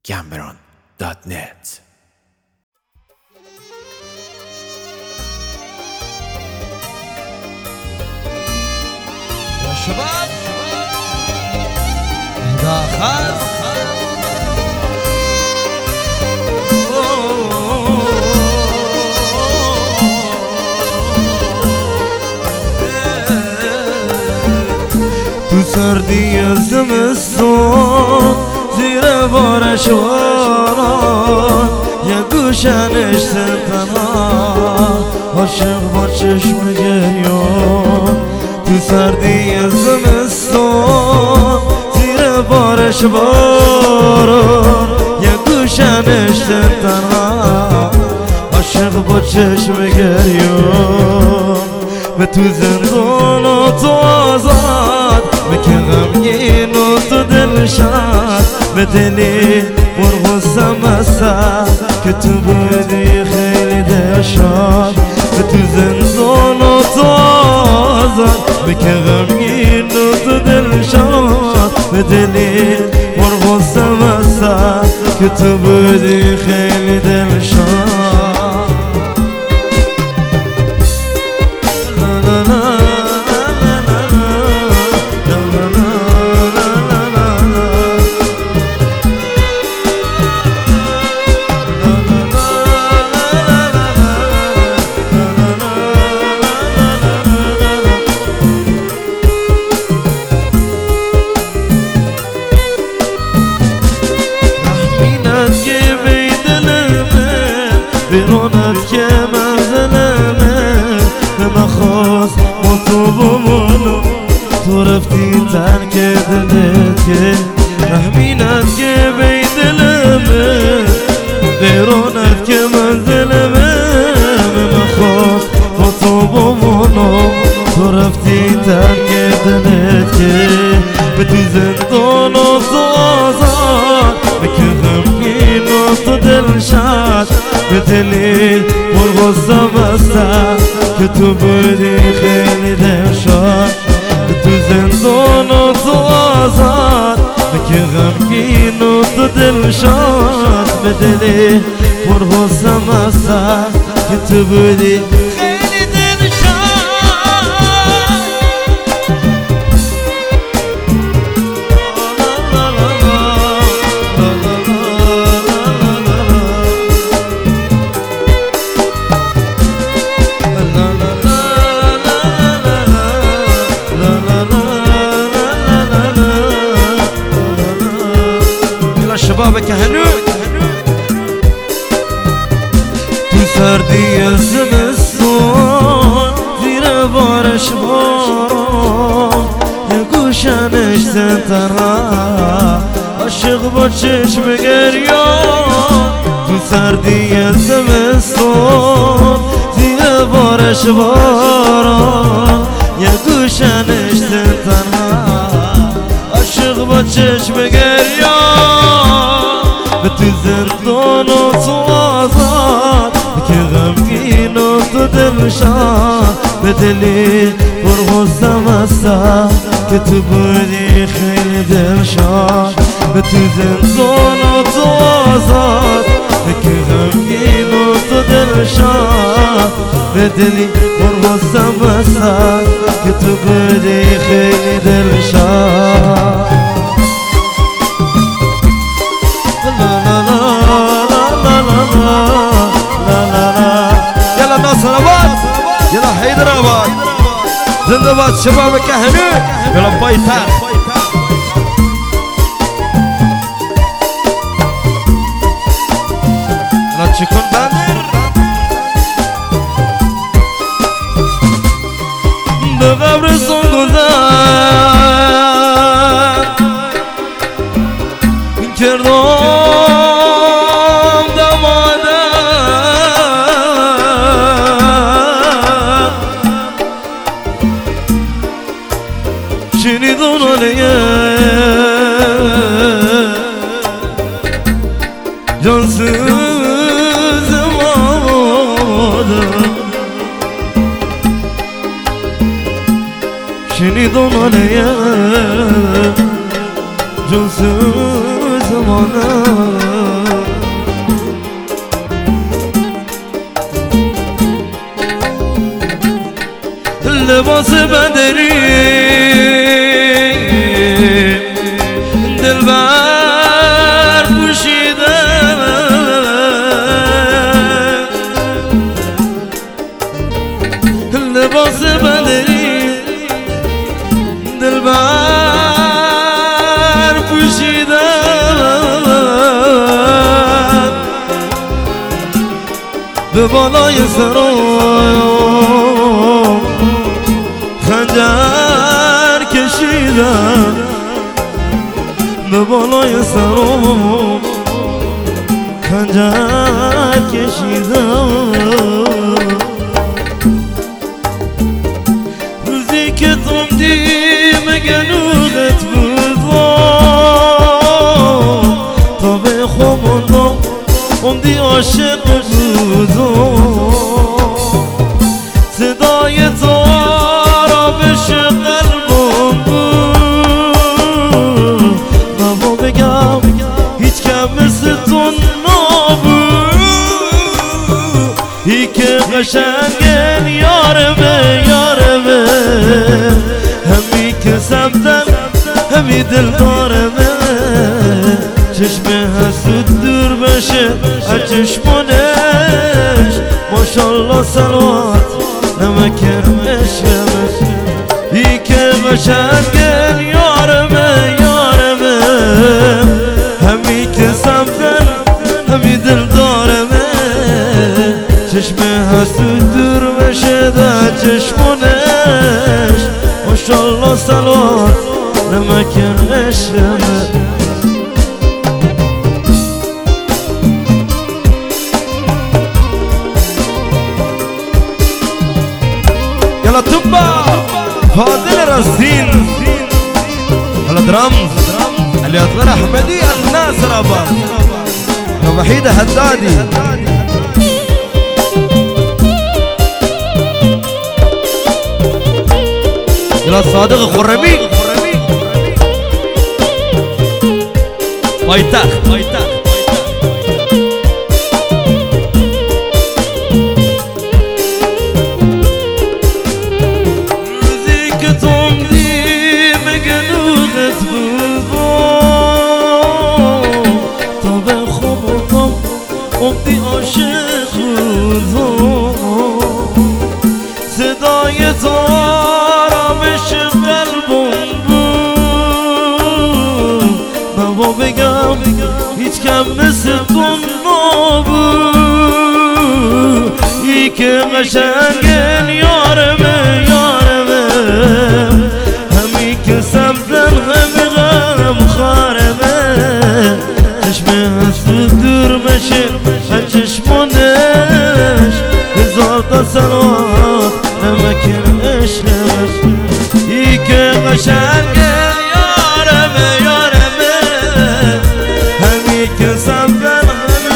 gambron.net. يا شباب اهدى خاص تو سردی زمستون زیر بارش باران یه گوشنش تنها عاشق با چشم گریان تو سردی زمستون زیر بارش باران یه گوشنش تنها عاشق با چشم گریان به تو زندان و تو آزاد به که غمگین و تو دلشاد به دلی پرغصم هستم که تو بودی خیلی دلشاد به تو زندان و تو آزاد به که غمگین و تو دلشاد به دلی پرغصم هستم که تو بودی خیلی دلشاد بیرونت که منزلمه نمخواست با تو بمونم تو رفتی ترک دلت که رحمینت که بیدلمه بیرونت که منزلمه نمخواست با تو بمونم تو رفتی ترک دلت که به تو زندان و تو آزاد به که غمگین و تو دلشاد به دلی پرغصم هستم که تو بودی خیلی دلشاد به تو زندان و تو آزاد به که غمگین و تو دلشاد به دلی پرغصم هستم که تو بودی خیلی دلشاد شبابك هنو تو سردی زمستون زیر بارش باران یه گوشنش تنها عاشق با چشم گریان تو سردی زمستون زیر بارش باران یه گوشنش تنها عاشق با چشم گریان به تو زندان و تو آزاد که غمگین و تو دلشاد به دلی پرغصم هستم که تو بودی خیلی دلشاد به تو زندان و تو آزاد که غمگین و تو دلشاد به دلی پرغصم هستم که تو بودی خیلی دلشاد يلا ناصر آباد يلا حيدر آباد زنده باد شبابك هنو يلا بايتار يلا تشكون باندر بغبر سنگوزن کردم دمادم شنیدون علیه جانسوز مادم شنیدون علیه جانسوز مادم لباس بدری دلبر پوشیده لباس بدری دلبر پوشیده به بالای سرم خنجر کشیدم به بالای سرم خنجر کشیدم روزی که تومدی مگه نوغت بودم تا به خواباندم اومدی عاشق بودم صدای تو آرامش قلبم بود بابا بگم هیچ کم مثل تو نبود ای که قشنگه یارمه یارمه همی که سمتن همی دل دارمه چشم حسود دور بشه از چشمانش ماشالله سلوات نمکرمش ای که قشنگه یارمه یارمه همی که سمتن همی دل دارمه چشم حسود دور بشه در چشمانش ماشالله سلوات نمکرمش يلا تبا فاضل راسين يلا درامز اللي اطلع احمدي الناصر ابا وحيدة هدادي يلا صادق خرمي بايتاخ اومدی عاشق بودم صدای تو آرامش قلبم بود بابا بگم هیچ کم مثل تو نبود ای که قشنگه یارمه یارمه همی که سمتن همی غم خارمه چشم حسود دور بشه از چشمانش هزار تا سلوات نمکرمش ای که قشنگه یارمه یارمه همی که سمتن همی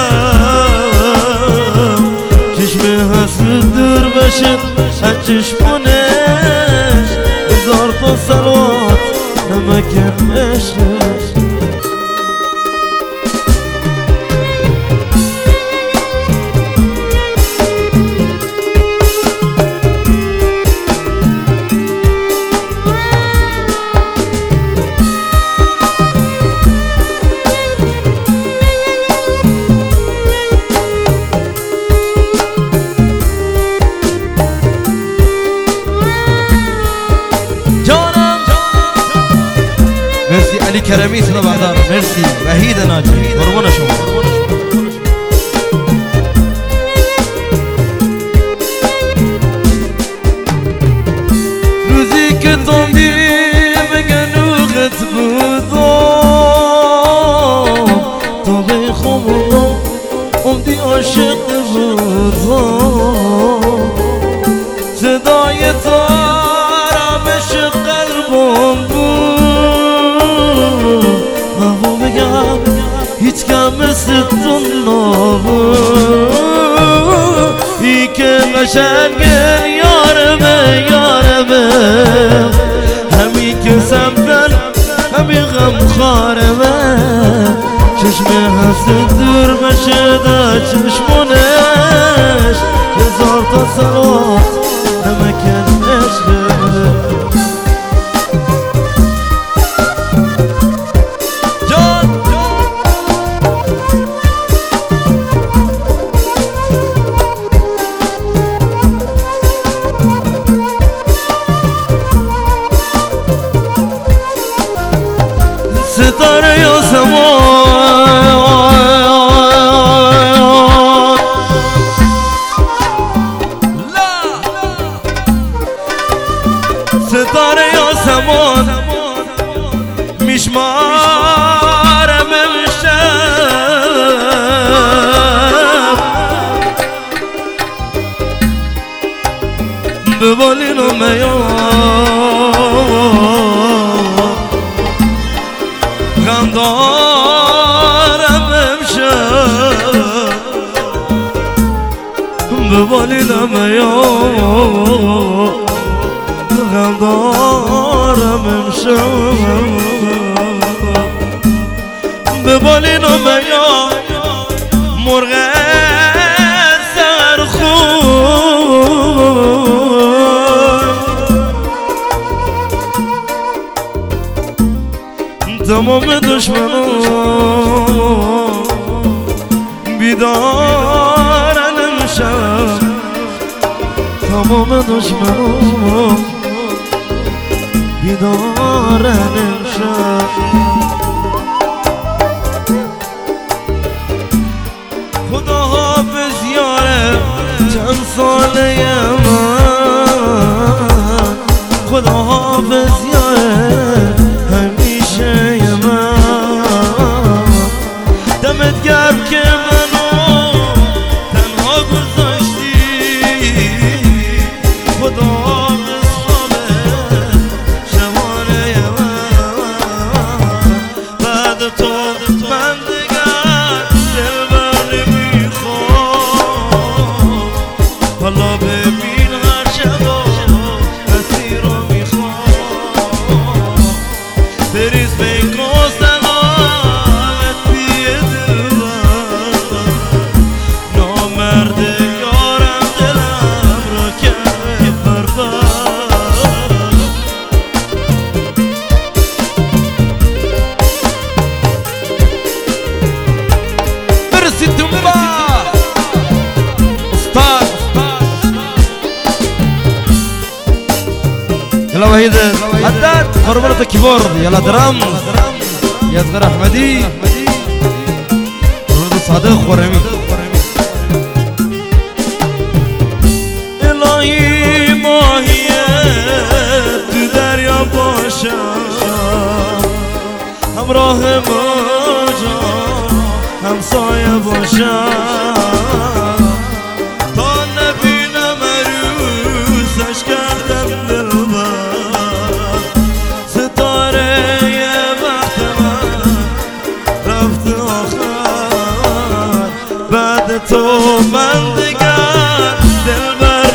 غم چشم حسود دور بشه از چشمانش هزار تا سلوات نمکرمش علی کرمی صدا بردار مرسی وحید ناجی قربون شما روزی که تومدی مگه نوغت بودم تا به خواباندم اومدی عاشق بودم صدای تو آرامش قلبم بابا بگم هیچ کم مثل تو نبود ای که قشنگه یارمه یارمه همی که سمتن همی غم خارمه چشم حسود دور بشه در چشمونش هزار تا سلوات نمکرمش ببالینو میان غم دارم امشب ببالینو میان غم دارم امشب ببالینو میان مرغ تمام دشمنان بیدارن امشب تمام دشمنان بیدارن امشب خدا حافظ یاره چند ساله من خدا حافظ یاره همیشه من دمت گرم که منو تنها گذاشتی خدا حافظ خوابه شبانه من بعد تو من دیگر دلبر نمیخوام حالا ببین هر شبا مسیر رو میخوام بریز بگو سلامت بیه دلبر نامرد یارم دلم را کرده بربر برسید دنبا استاد يلا وحيد حداد قربرة كيبورد يلا درامز يصغر احمدي قربرة صادق ورمي الهی ماهیت تو دریا باشم همراه موجا همسایه باشم تا نبینم عروسش کردم دلبر ستاره وقت من رفت آخر بعد تو من دیگر دلبر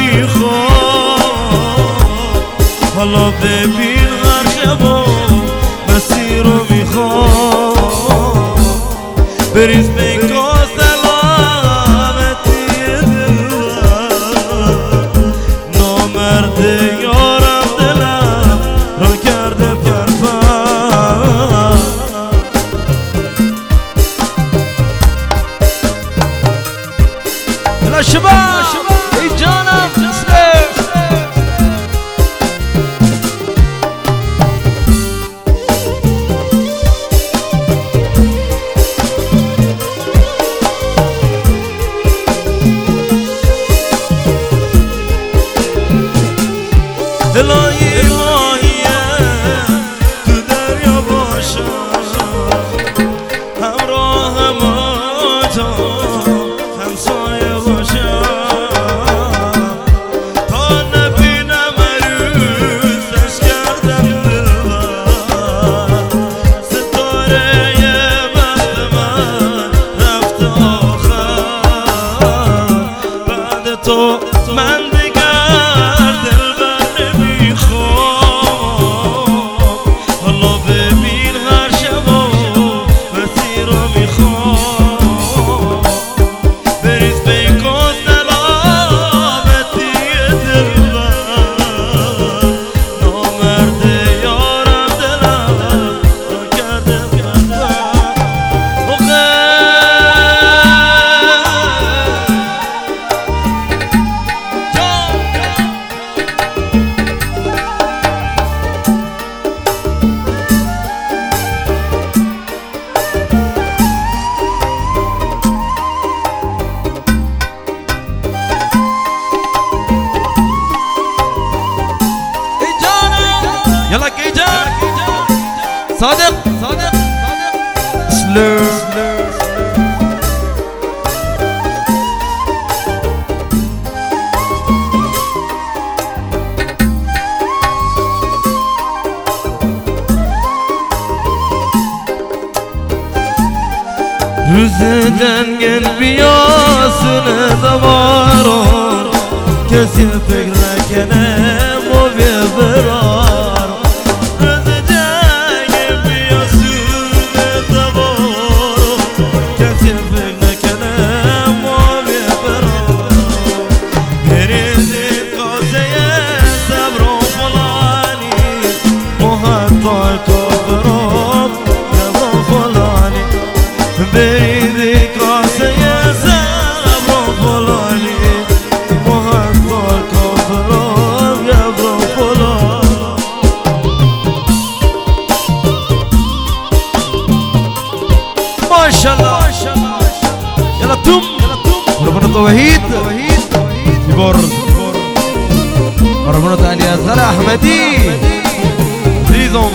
نمیخوام حالا ببین هر شبا مسیر رو میخوام بریز بگو سلامتی دلبر نامرد یارم دلم را کرده پرپر يلا شباب ای جانم الهی ماهیت تو دریا باشم همراه موجا همسایه باشم تا نبینم عروسش کردم دلبر ستاره وقت من رفت آخر بعد تو من دیگر دلبر نمیخوام حالا ببین هر شبا مسیر رو میخوام بریز بگو سلامتی دلبر نامرد یارم دلم را کرده يلا كيجان صادق سلو yüzünden gel biyasını da var kesi fikrekene o beberar yüzünden gel biyasını da var kesi fikrekene o beberar beridi kazeye sabro fulani muhatta kafrom yabro fulani beridi kazeye sabro fulani muhatta kafrom yabro fulani maşallah yalla tum ربنا وحيد يبر ربنا تعالى يا زهر احمدي ريزون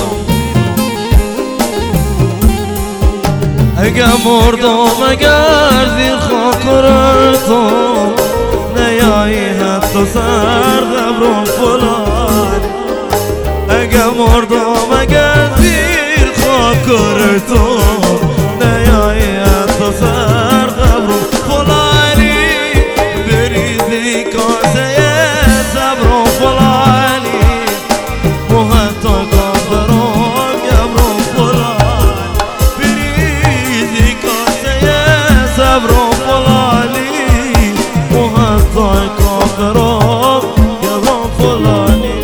اگه مردم اگر زیر خاک رفتم نیایی حتی سر قبرم فلان اگه مردم اگر زیر خاک رفتم نیایی حتی سر قبرم فلانی بریزی کاسه صبرم فلانی محتا کافرم یبرم فلانی بریزی کاسه صبرم فلانی محتا کافرم یبرم فلانی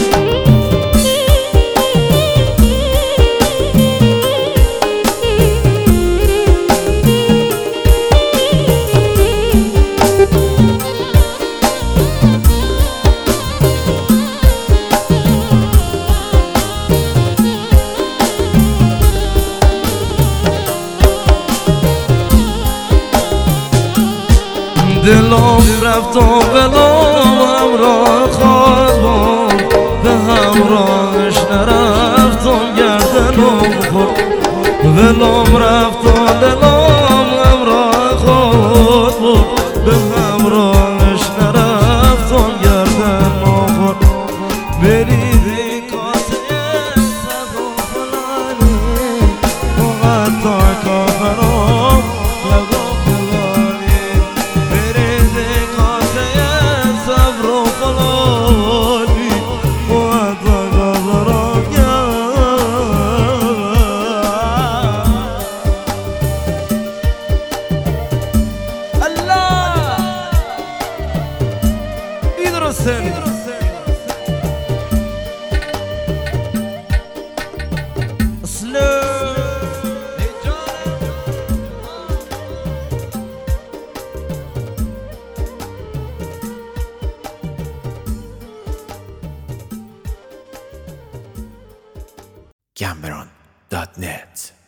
دلم رفت و بلام همراه خوابم به همراهش نرفتم گردنم خورد دلم رفت و دلم همراه خوابم به همراهش نرفتم گردنم خورد بریدی کاسه صبر فلانی مقطع کافرم لبم فلانی Cameron.net